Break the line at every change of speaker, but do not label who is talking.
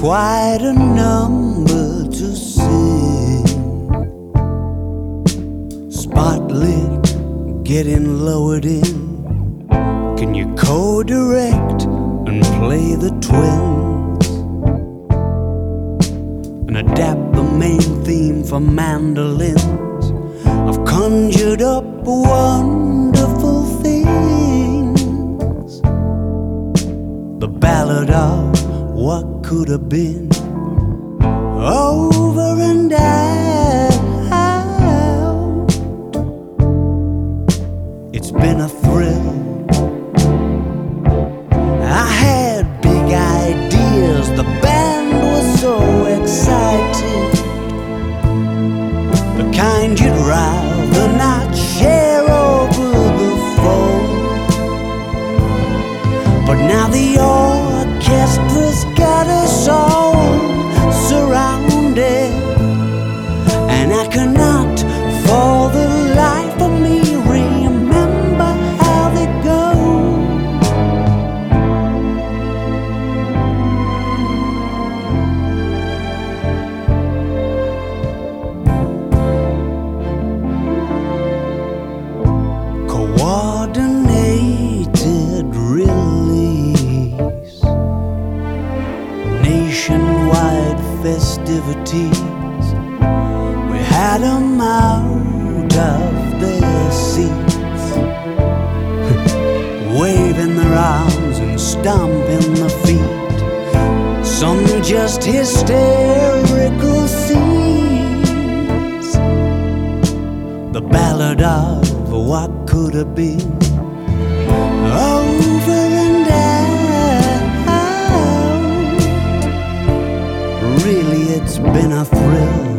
quite a number to sing. Spotlit, getting lowered in. Can you co-direct and play the twins? And adapt the main theme for mandolins? I've conjured up wonderful things. The ballad of what could have been, over and out. It's been a thrill. I had big ideas, the band was so excited, the kind you'd rather not share over the phone. But now the orchestra's got us all surrounded, and I cannot for the life of me remember how they go. Coordinated release, nationwide festivities. We had 'em out of their seats, waving their arms and stomping their feet. Some just hysterical scenes. The ballad of what could have been, over and out. Really, it's been a thrill.